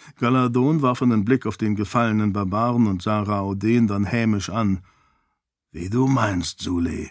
Galadon warf einen Blick auf den gefallenen Barbaren und sah Raoden dann hämisch an. »Wie du meinst, Sule.«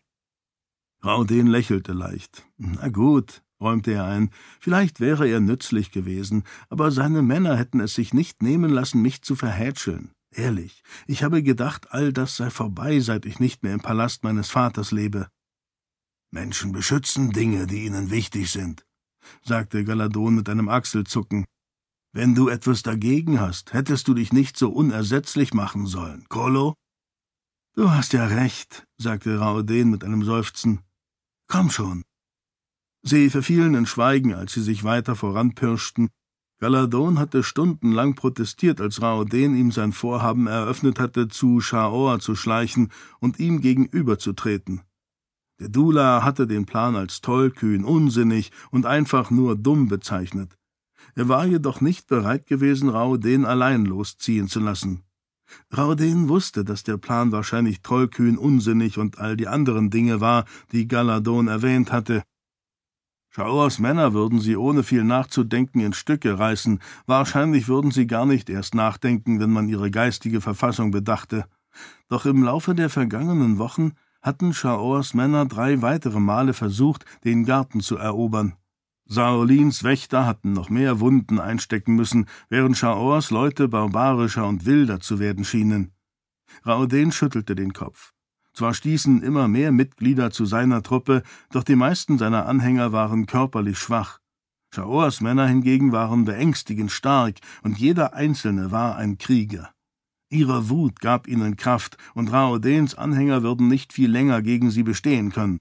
Raoden lächelte leicht. »Na gut«, räumte er ein, »vielleicht wäre er nützlich gewesen, aber seine Männer hätten es sich nicht nehmen lassen, mich zu verhätscheln. Ehrlich, ich habe gedacht, all das sei vorbei, seit ich nicht mehr im Palast meines Vaters lebe.« »Menschen beschützen Dinge, die ihnen wichtig sind«, sagte Galadon mit einem Achselzucken. »Wenn du etwas dagegen hast, hättest du dich nicht so unersetzlich machen sollen, Kolo?« »Du hast ja recht«, sagte Raoden mit einem Seufzen. »Komm schon.« Sie verfielen in Schweigen, als sie sich weiter voranpirschten. Galadon hatte stundenlang protestiert, als Raoden ihm sein Vorhaben eröffnet hatte, zu Schaor zu schleichen und ihm gegenüberzutreten. Der Dula hatte den Plan als tollkühn, unsinnig und einfach nur dumm bezeichnet. Er war jedoch nicht bereit gewesen, Raoden allein losziehen zu lassen. Raoden wusste, dass der Plan wahrscheinlich tollkühn, unsinnig und all die anderen Dinge war, die Galadon erwähnt hatte. Schaors Männer würden sie ohne viel nachzudenken in Stücke reißen, wahrscheinlich würden sie gar nicht erst nachdenken, wenn man ihre geistige Verfassung bedachte. Doch im Laufe der vergangenen Wochen hatten Schaors Männer 3 weitere Male versucht, den Garten zu erobern. Saolins Wächter hatten noch mehr Wunden einstecken müssen, während Schaors Leute barbarischer und wilder zu werden schienen. Raoden schüttelte den Kopf. Zwar stießen immer mehr Mitglieder zu seiner Truppe, doch die meisten seiner Anhänger waren körperlich schwach. Schaors Männer hingegen waren beängstigend stark, und jeder Einzelne war ein Krieger. Ihre Wut gab ihnen Kraft, und Raodens Anhänger würden nicht viel länger gegen sie bestehen können.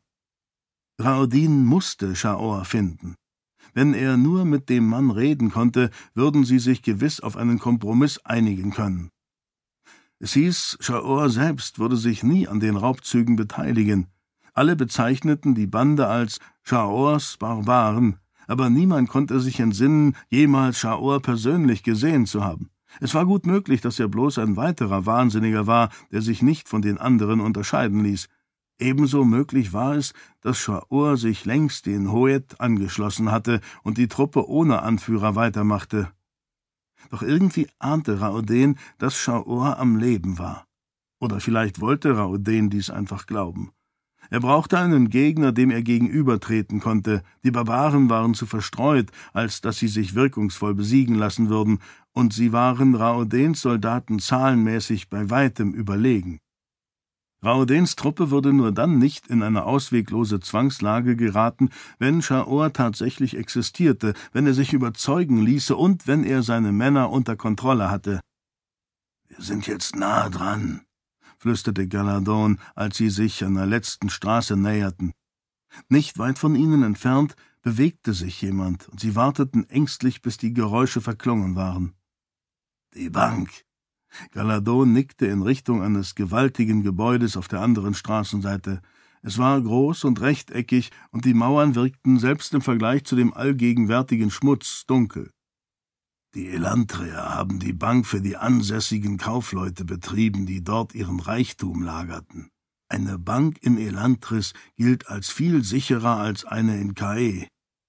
Raoden musste Schaor finden. Wenn er nur mit dem Mann reden konnte, würden sie sich gewiss auf einen Kompromiss einigen können. Es hieß, Schaor selbst würde sich nie an den Raubzügen beteiligen. Alle bezeichneten die Bande als Schaors Barbaren, aber niemand konnte sich entsinnen, jemals Schaor persönlich gesehen zu haben. Es war gut möglich, dass er bloß ein weiterer Wahnsinniger war, der sich nicht von den anderen unterscheiden ließ. Ebenso möglich war es, dass Schaor sich längst den Hoet angeschlossen hatte und die Truppe ohne Anführer weitermachte. Doch irgendwie ahnte Raoden, dass Schaor am Leben war. Oder vielleicht wollte Raoden dies einfach glauben. Er brauchte einen Gegner, dem er gegenübertreten konnte. Die Barbaren waren zu verstreut, als dass sie sich wirkungsvoll besiegen lassen würden, und sie waren Raodens Soldaten zahlenmäßig bei weitem überlegen. Raodens Truppe würde nur dann nicht in eine ausweglose Zwangslage geraten, wenn Schaor tatsächlich existierte, wenn er sich überzeugen ließe und wenn er seine Männer unter Kontrolle hatte. »Wir sind jetzt nahe dran«, flüsterte Galadon, als sie sich an der letzten Straße näherten. Nicht weit von ihnen entfernt bewegte sich jemand, und sie warteten ängstlich, bis die Geräusche verklungen waren. »Die Bank!« Galadon nickte in Richtung eines gewaltigen Gebäudes auf der anderen Straßenseite. Es war groß und rechteckig, und die Mauern wirkten selbst im Vergleich zu dem allgegenwärtigen Schmutz dunkel. Die Elantrer haben die Bank für die ansässigen Kaufleute betrieben, die dort ihren Reichtum lagerten. Eine Bank in Elantris gilt als viel sicherer als eine in Cae.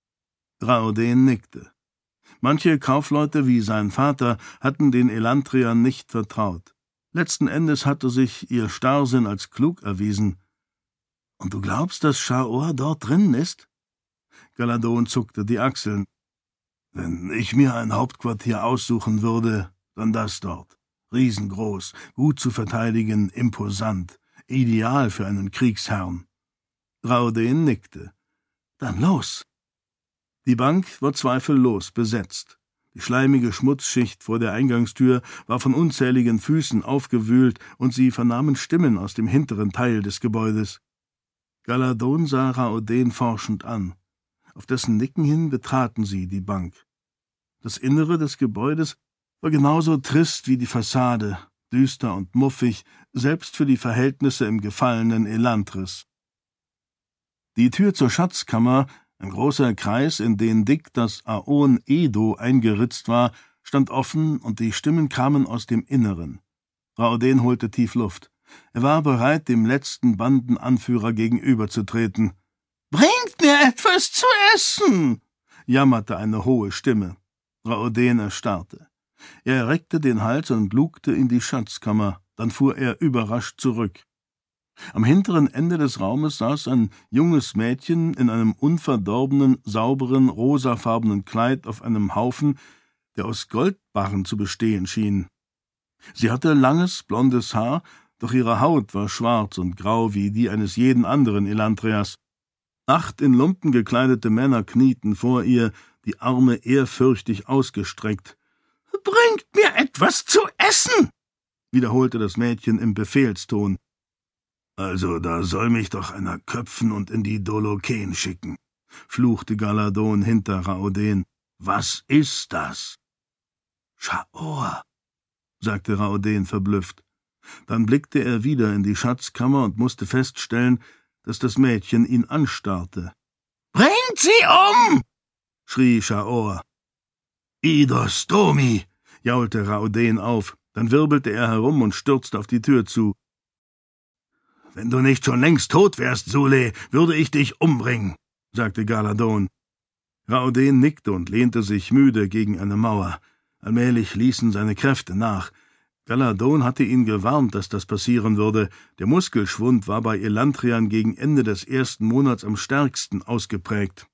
Raoden nickte. Manche Kaufleute wie sein Vater hatten den Elantriern nicht vertraut. Letzten Endes hatte sich ihr Starrsinn als klug erwiesen. »Und du glaubst, dass Schaor dort drin ist?« Galadon zuckte die Achseln. »Wenn ich mir ein Hauptquartier aussuchen würde, dann das dort. Riesengroß, gut zu verteidigen, imposant, ideal für einen Kriegsherrn.« Raoden nickte. »Dann los!« Die Bank war zweifellos besetzt. Die schleimige Schmutzschicht vor der Eingangstür war von unzähligen Füßen aufgewühlt, und sie vernahmen Stimmen aus dem hinteren Teil des Gebäudes. Galadon sah Raoden forschend an. Auf dessen Nicken hin betraten sie die Bank. Das Innere des Gebäudes war genauso trist wie die Fassade, düster und muffig, selbst für die Verhältnisse im gefallenen Elantris. Die Tür zur Schatzkammer, ein großer Kreis, in den dick das Aon Edo eingeritzt war, stand offen, und die Stimmen kamen aus dem Inneren. Raoden holte tief Luft. Er war bereit, dem letzten Bandenanführer gegenüberzutreten. »Bringt mir etwas zu essen!« jammerte eine hohe Stimme. Raoden erstarrte. Er reckte den Hals und lugte in die Schatzkammer, dann fuhr er überrascht zurück. Am hinteren Ende des Raumes saß ein junges Mädchen in einem unverdorbenen, sauberen, rosafarbenen Kleid auf einem Haufen, der aus Goldbarren zu bestehen schien. Sie hatte langes, blondes Haar, doch ihre Haut war schwarz und grau wie die eines jeden anderen Elantreas. 8 in Lumpen gekleidete Männer knieten vor ihr, die Arme ehrfürchtig ausgestreckt. »Bringt mir etwas zu essen«, wiederholte das Mädchen im Befehlston. »Also, da soll mich doch einer köpfen und in die Doloken schicken«, fluchte Galadon hinter Raoden. »Was ist das?« »Schaor«, sagte Raoden verblüfft. Dann blickte er wieder in die Schatzkammer und musste feststellen, dass das Mädchen ihn anstarrte. »Bringt sie um«, schrie Schaor. »Idos Domi«, jaulte Raoden auf, dann wirbelte er herum und stürzte auf die Tür zu. »Wenn du nicht schon längst tot wärst, Sule, würde ich dich umbringen«, sagte Galadon. Raoden nickte und lehnte sich müde gegen eine Mauer. Allmählich ließen seine Kräfte nach. Galadon hatte ihn gewarnt, dass das passieren würde. Der Muskelschwund war bei Elantrian gegen Ende des 1. Monats am stärksten ausgeprägt.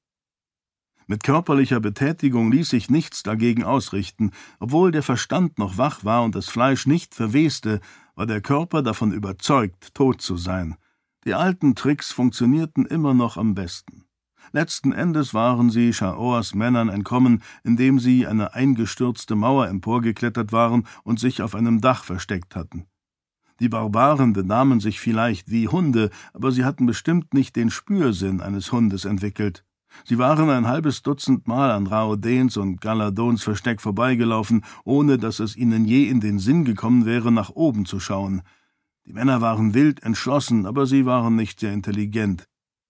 Mit körperlicher Betätigung ließ sich nichts dagegen ausrichten. Obwohl der Verstand noch wach war und das Fleisch nicht verweste, war der Körper davon überzeugt, tot zu sein. Die alten Tricks funktionierten immer noch am besten. Letzten Endes waren sie Schaors Männern entkommen, indem sie eine eingestürzte Mauer emporgeklettert waren und sich auf einem Dach versteckt hatten. Die Barbaren benahmen sich vielleicht wie Hunde, aber sie hatten bestimmt nicht den Spürsinn eines Hundes entwickelt. Sie waren ein halbes Dutzend Mal an Raodens und Galadons Versteck vorbeigelaufen, ohne dass es ihnen je in den Sinn gekommen wäre, nach oben zu schauen. Die Männer waren wild entschlossen, aber sie waren nicht sehr intelligent.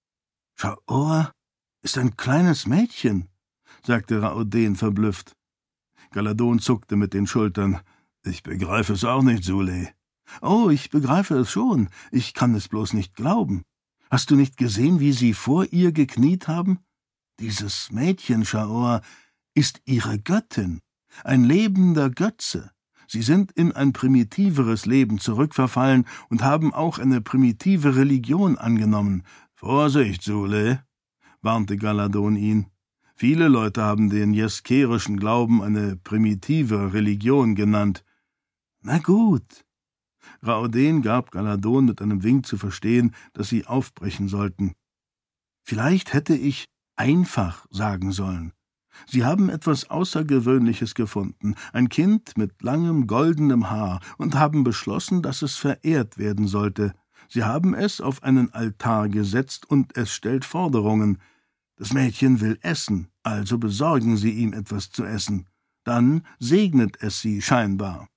»Schaor ist ein kleines Mädchen«, sagte Raoden verblüfft. Galadon zuckte mit den Schultern. »Ich begreife es auch nicht, Sule.« »Oh, ich begreife es schon. Ich kann es bloß nicht glauben. Hast du nicht gesehen, wie sie vor ihr gekniet haben? Dieses Mädchen, Schaor, ist ihre Göttin, ein lebender Götze. Sie sind in ein primitiveres Leben zurückverfallen und haben auch eine primitive Religion angenommen. Vorsicht, Sule«, warnte Galadon ihn. Viele Leute haben den jeskerischen Glauben eine primitive Religion genannt. »Na gut.« Raoden gab Galadon mit einem Wink zu verstehen, dass sie aufbrechen sollten. »Vielleicht hätte ich einfach sagen sollen. Sie haben etwas Außergewöhnliches gefunden, ein Kind mit langem, goldenem Haar, und haben beschlossen, dass es verehrt werden sollte. Sie haben es auf einen Altar gesetzt, und es stellt Forderungen. Das Mädchen will essen, also besorgen Sie ihm etwas zu essen. Dann segnet es sie scheinbar.